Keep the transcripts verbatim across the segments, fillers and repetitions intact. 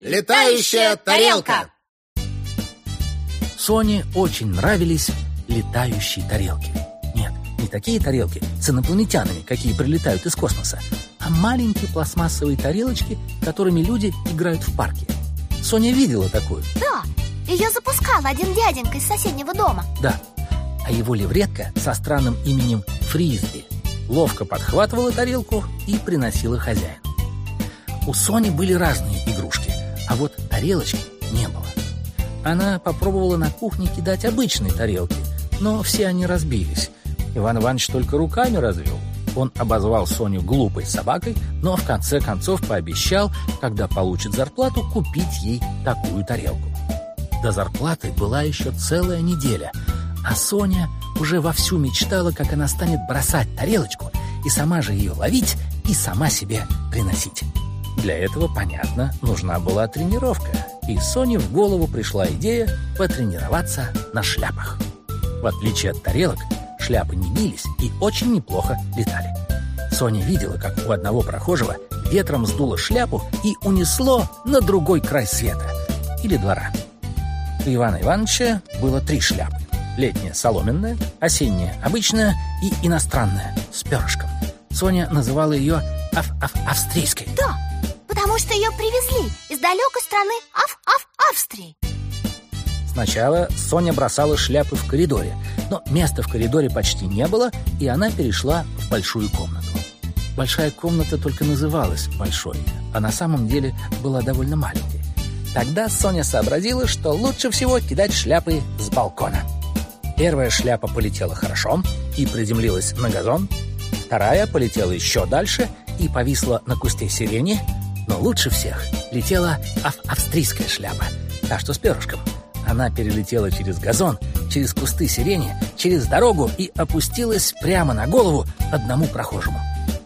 Летающая тарелка. Соне очень нравились летающие тарелки. Нет, не такие тарелки с инопланетянами, какие прилетают из космоса, а маленькие пластмассовые тарелочки, которыми люди играют в парке. Соня видела такую. Да, ее запускал один дяденька из соседнего дома. Да, а его левретка со странным именем Фрисби ловко подхватывала тарелку и приносила хозяину. У Сони были разные игрушки, а вот тарелочки не было. Она попробовала на кухне кидать обычные тарелки, но все они разбились. Иван Иванович только руками развел. Он обозвал Соню глупой собакой, но в конце концов пообещал, когда получит зарплату, купить ей такую тарелку. До зарплаты была еще целая неделя, а Соня уже вовсю мечтала, как она станет бросать тарелочку и сама же ее ловить и сама себе приносить. Для этого, понятно, нужна была тренировка, и Соне в голову пришла идея потренироваться на шляпах. В отличие от тарелок, шляпы не бились и очень неплохо летали. Соня видела, как у одного прохожего ветром сдуло шляпу и унесло на другой край света или двора. У Ивана Ивановича было три шляпы. Летняя соломенная, осенняя обычная и иностранная с перышком. Соня называла ее ав ав австрийской. Да, потому что ее привезли из далекой страны Ав-Ав-Австрии. Сначала Соня бросала шляпы в коридоре, но места в коридоре почти не было, и она перешла в большую комнату. Большая комната только называлась большой, а на самом деле была довольно маленькой. Тогда Соня сообразила, что лучше всего кидать шляпы с балкона. Первая шляпа полетела хорошо и приземлилась на газон. Вторая полетела еще дальше и повисла на кусте сирени. Но лучше всех летела ав австрийская шляпа, та, что с перышком. Она перелетела через газон, через кусты сирени, через дорогу и опустилась прямо на голову одному прохожему.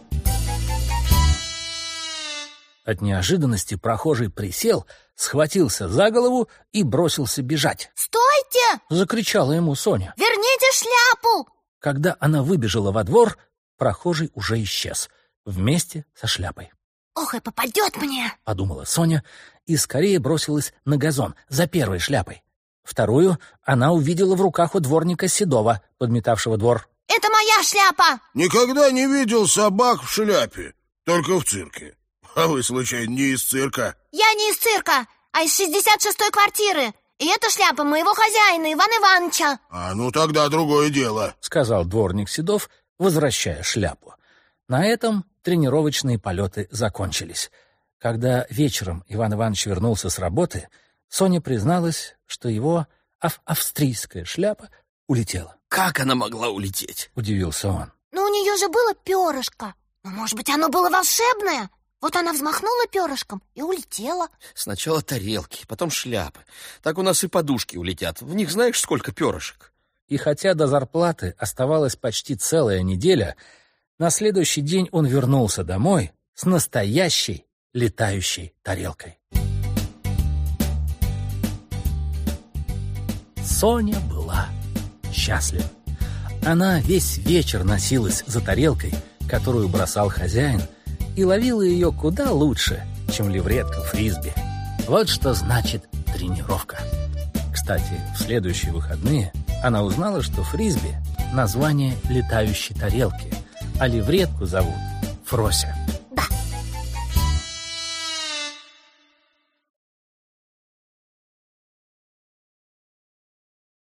От неожиданности прохожий присел, схватился за голову и бросился бежать. «Стойте!» — закричала ему Соня. «Верните шляпу!» Когда она выбежала во двор, прохожий уже исчез вместе со шляпой. «Ох, и попадет мне!» — подумала Соня и скорее бросилась на газон за первой шляпой. Вторую она увидела в руках у дворника Седова, подметавшего двор. «Это моя шляпа!» Никогда не видел собак в шляпе, только в цирке. А вы, случайно, не из цирка? Я не из цирка, а из шестьдесят шестой квартиры. И это шляпа моего хозяина, Ивана Ивановича. А ну тогда другое дело, сказал дворник Седов, возвращая шляпу. На этом тренировочные полеты закончились. Когда вечером Иван Иванович вернулся с работы, Соня призналась, что его ав австрийская шляпа улетела. «Как она могла улететь?» — удивился он. «Но у нее же было перышко. Ну, может быть, оно было волшебное? Вот она взмахнула перышком и улетела». «Сначала тарелки, потом шляпы. Так у нас и подушки улетят. В них знаешь, сколько перышек?» И хотя до зарплаты оставалась почти целая неделя, на следующий день он вернулся домой с настоящей летающей тарелкой. Соня была счастлива. Она весь вечер носилась за тарелкой, которую бросал хозяин, и ловила ее куда лучше, чем левретка Фрисби. Вот что значит тренировка. Кстати, в следующие выходные она узнала, что Фрисби — название летающей тарелки, а левретку зовут Фрося.